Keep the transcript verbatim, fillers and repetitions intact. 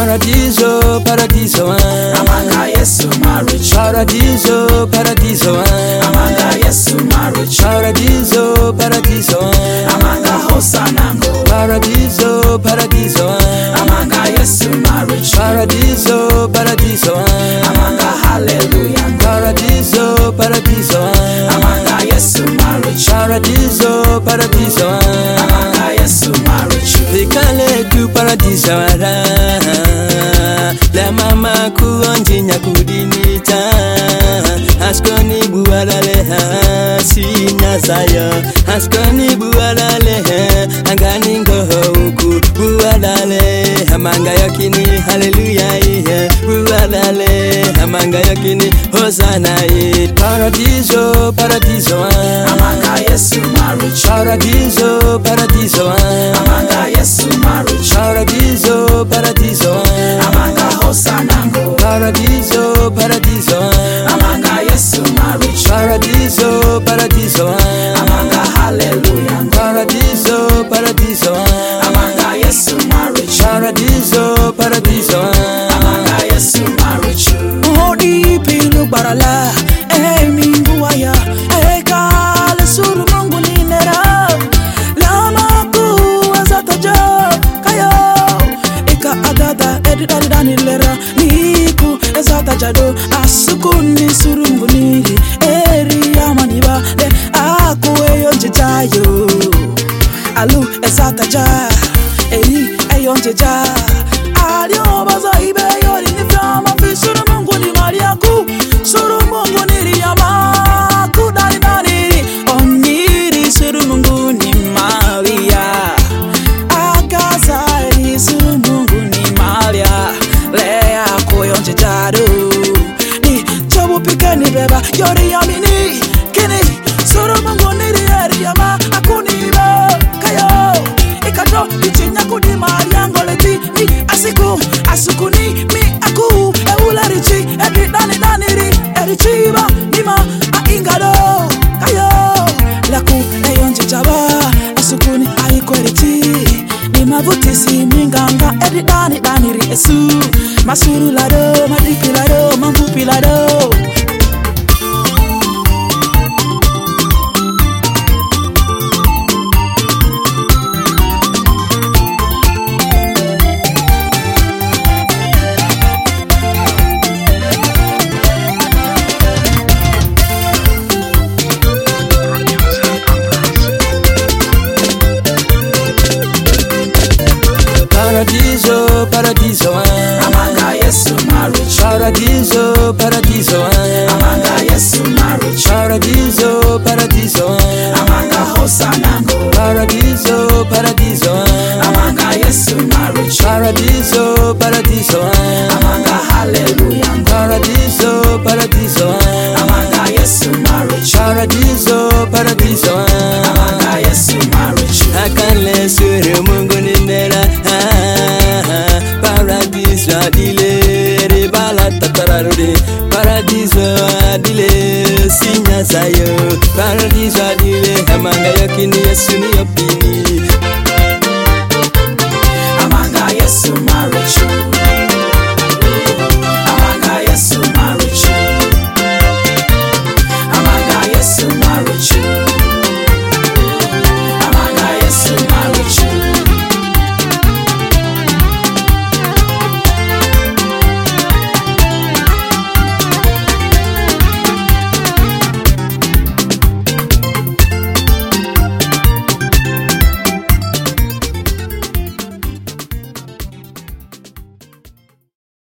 Paradiso, paradiso, Amanga Yesu marriage. Paradiso, paradiso, Amanga Yesu marriage. Paradiso, paradiso, Amanga Hosanango. Paradiso, paradiso, Amanga Yesu marriage. Paradiso, paradiso, Amanga hallelujah. Paradiso, paradiso, Amanga Yesu marriage. Paradiso, paradiso, Amanga Yesu marriage. Vikale tu paradiso ara la mama kuonji nyakudinita askoni bualale ha sinya saya askoni bualale angani ngohuku bualale amanga yakini hallelujah bualale amanga yakini hosana. Paradiso, paradiso, Amanga Yesu marriage. Paradiso, paradiso, Amanga Yesu marriage. Paradiso, paradiso, Amanga Hosanango. Paradiso, paradiso, Amanga Yesu marriage. Paradiso, paradiso, Amanga hallelujah. Paradiso, paradiso, Amanga Yesu marriage. Paradiso, paradiso, Amanga Yesu marriage. Odi pilu barala, eh minguaya, eh kale suru mungu ninera, lama kuwazata jo, kayo, ika adada edidani dani lera, niku ezata jado, asukuni suru mungu niri, eri amaniba, le akuwe yonjejayo, alu ezata ja, eri eyonjeja, alio baza ibe yori niframa fi suru mungu ni mariaku, suru mungu niri yama, kudani dani, oniri suru mungu ni maria, akaza eri suru mungu ni maria, lea koyonje jadu, ni chobu pikeni beba, yori yamini, kini, suru mungu niri eri yama, akunibe, kayo, ikato, ichinya kudi maria ngoleti, ni asiku, asukuni, mi aku, eula richi, edi dani dani ri, edi chiba, nima, aingado, kayo, laku, eyonji jaba, asukuni, aiko eriti, nima vutisi, minganga, edi dani dani ri, esu, masuru lado, madiki lado, mampupi lado. Paradiso, paradiso, Amanga Yesu marriage. Paradiso, paradiso, Amanga Yesu marriage. Paradiso, paradiso, Amanga Hosanango. Paradiso, paradiso, Amanga Yesu marriage. Paradiso, paradiso,